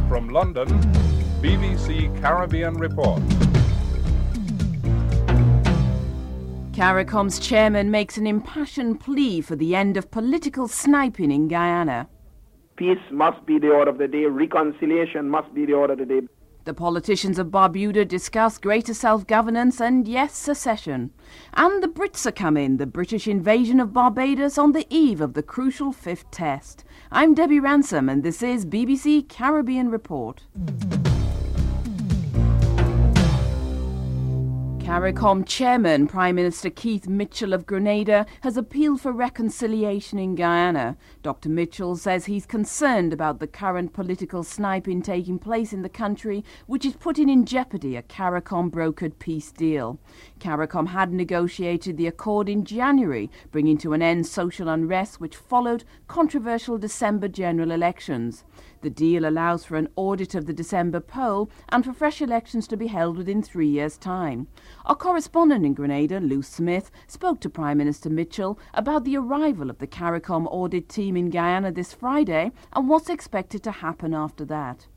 From London, BBC Caribbean Report. CARICOM's chairman makes an impassioned plea for the end of political sniping in Guyana. Peace must be the order of the day. Reconciliation must be the order of the day. The politicians of Barbuda discuss greater self-governance and, yes, secession. And the Brits are coming, the British invasion of Barbados on the eve of the crucial fifth test. I'm Debbie Ransom and this is BBC Caribbean Report. CARICOM chairman, Prime Minister Keith Mitchell of Grenada, has appealed for reconciliation in Guyana. Dr. Mitchell says he's concerned about the current political sniping taking place in the country, which is putting in jeopardy a CARICOM brokered peace deal. CARICOM had negotiated the accord in January, bringing to an end social unrest which followed controversial December general elections. The deal allows for an audit of the December poll and for fresh elections to be held within 3 years' time. Our correspondent in Grenada, Lou Smith, spoke to Prime Minister Mitchell about the arrival of the CARICOM audit team in Guyana this Friday and what's expected to happen after that.